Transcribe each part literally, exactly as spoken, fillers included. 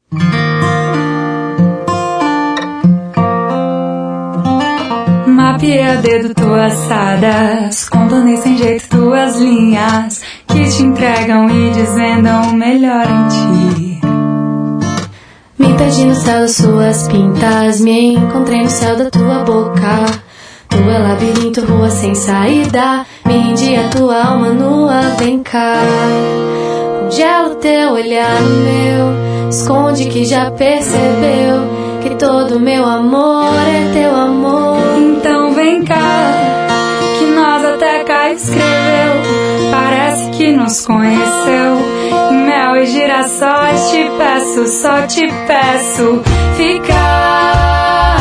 Mapeei a dedo tuas sadas, contornei sem jeito tuas linhas que te entregam e desvendam o melhor em ti. Me perdi no céu das suas pintas, me encontrei no céu da tua boca. Tu é labirinto, rua sem saída, me rendi a tua alma nua, vem cá. Congela o teu olhar no meu, esconde que já percebeu que todo meu amor é teu amor. Então vem cá, que nós até cá escreveu, parece que nos conheceu. Em mel e girassóis te peço, só te peço ficar.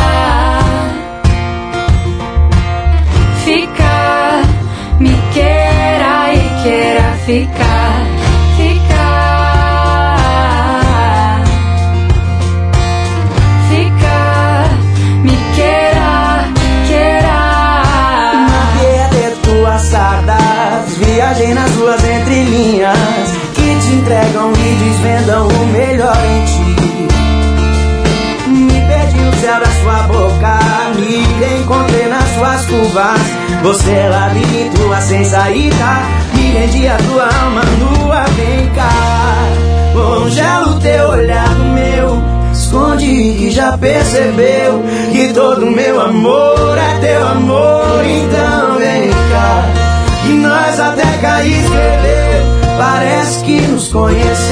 Ficar, me queira e queira ficar. Ficar, ficar, me queira, queira. Mapeei até tuas sardas, viajei nas ruas entre linhas que te entregam e desvendam o melhor em ti. Me perdi no céu da sua boca, me encontrei nas suas curvas. Você é labirinto, a sem saída, me rendi a tua alma nua, vem cá. Congela o teu olhar no meu, esconde que já percebeu que todo meu amor é teu amor. Então vem cá, que nós até cá escreveu, parece que nos conheceu.